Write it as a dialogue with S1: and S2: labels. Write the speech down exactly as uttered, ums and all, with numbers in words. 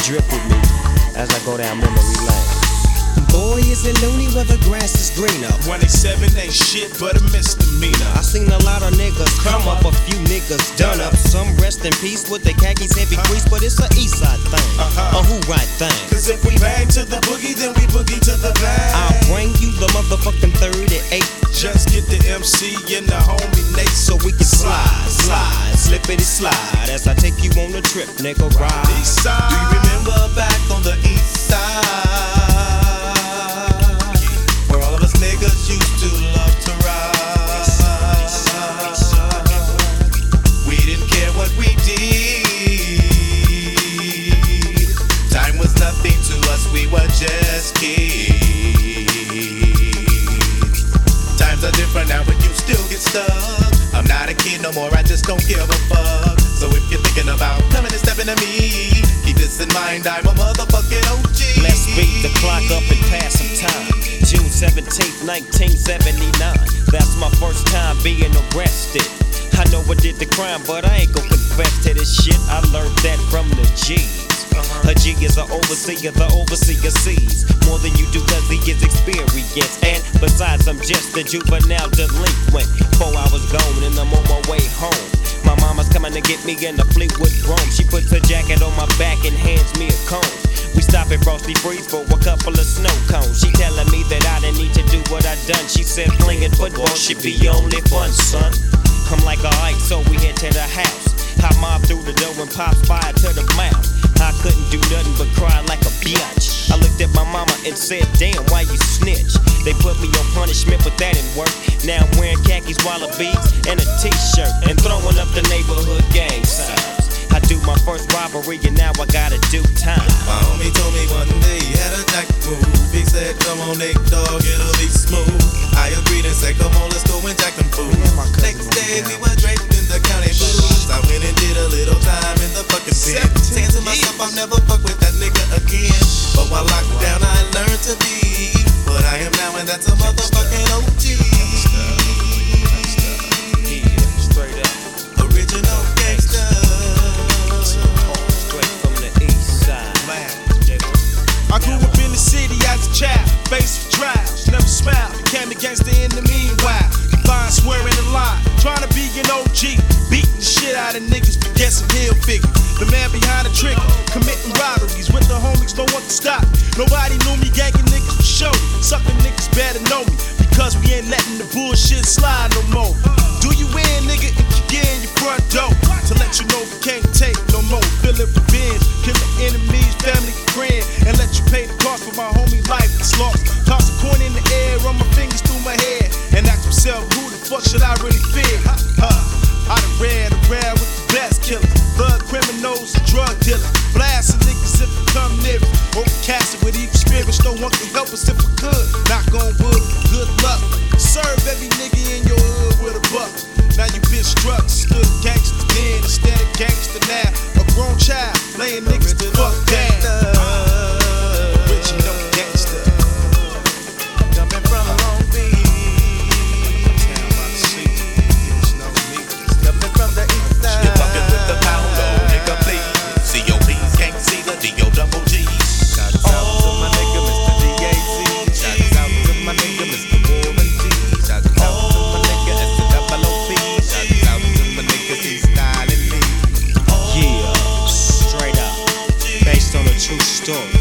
S1: drip with me as I go down memory lane.
S2: Boy, is it loony where the grass is greener.
S3: one eighty-seven ain't shit but a misdemeanor.
S2: I seen a lot of niggas come up, a few niggas done up. Some rest in peace with the khakis heavy grease, but it's a east side thing,
S3: Uh-huh.
S2: a who right thing.
S3: Cause if we bang to the boogie, then we boogie to the bang.
S2: I'll bring you the motherfucking thirty-eight.
S3: Just get the M C and the homie Nate
S2: So we can slide, slide, slippity slide as I take you on a trip, nigga, ride.
S3: East side.
S4: Do you remember back on the east side, where all of us niggas used to love to ride? We didn't care what we did. Time was nothing to us, we were just kids. Times are different now, but you still get stuck. I'm not a kid no more, I just don't give a fuck. So if you're thinking about coming and stepping to me, keep this in mind, I'm a motherfucking O G.
S1: Let's beat the clock up and pass some time. June seventeenth, nineteen seventy-nine. That's my first time being arrested. I know I did the crime, but I ain't gon' confess to this shit. I learned that from the G's. A G is an overseer, the overseer sees more than you do cause he is experienced. And besides, I'm just a juvenile delinquent. Four hours gone and I'm on my way home. My mama's coming to get me in the Fleetwood Rome. She puts her jacket on my back and hands me a comb. We stop at Frosty Freeze for a couple of snow cones. She telling me that I didn't need to do what I done. She said playing football should be only fun, son. I'm like, alright, so we head to the house. I mob through the door and pops fire to the mouth. I couldn't do nothing but cry like a bitch. I looked at my mama and said, damn, why you snitch? They put me on punishment, but that didn't work. Now I'm wearing khakis, wallabies, and a t-shirt, and throwing up the neighborhood gang signs. I do my first robbery and now I gotta do time.
S4: My homie told me one day he had a jack move. He said, come on, Nate Dogg, it'll be smooth. I agreed and said, come on, let's go and jack them fools. Next day we were draped in the county booze. I went and did a little time in the fucking pen. Saying to myself, I'll never fuck with that nigga again. But while locked down, I learned to be what I am now, and that's a motherfucking O G.
S1: Straight up.
S4: Original gangster.
S3: I grew up in the city as a child, faced with trials, never smiled, became a gangster in the meanwhile. Fine swearing the line, trying to be an O G, beating the shit out of niggas for guessing hill figures. The man behind the trigger, committing robberies with the homies, no one to stop. Nobody knew me, ganging niggas for show. Sucking niggas better know me, because we ain't letting the bullshit slide no more. Do you win, nigga, if you get in your front door? To let you know we can't take no more. Feeling revenge, killing enemies, family, friend, and let you pay the cost for my homie life that's lost. Toss a coin in the air, run my fingers through my hair, and ask myself, who the fuck should I really fear? Huh. I done ran around with the best killers, thug criminals, and drug dealers, blasting niggas if we come near it. Overcasted with evil spirits, no one can help us if we could. Knock on wood, good luck. Serve every nigga in your hood with a buck. Now you been struck, stood gangster then instead of gangster now. A grown child, laying niggas the fuck down. Original gangster.
S4: Coming from Long Beach. Coming from the east side. You're fucking with the pound, oh nigga, please. C O Ps can't see the D O double G. Shout out to my nigga, Mister D A Z. Shout out to my nigga, Mister Warren G. Shout out to my nigga, S double O P. Shout out to my nigga, C Style and me.
S1: Yeah, straight up, based on a true story.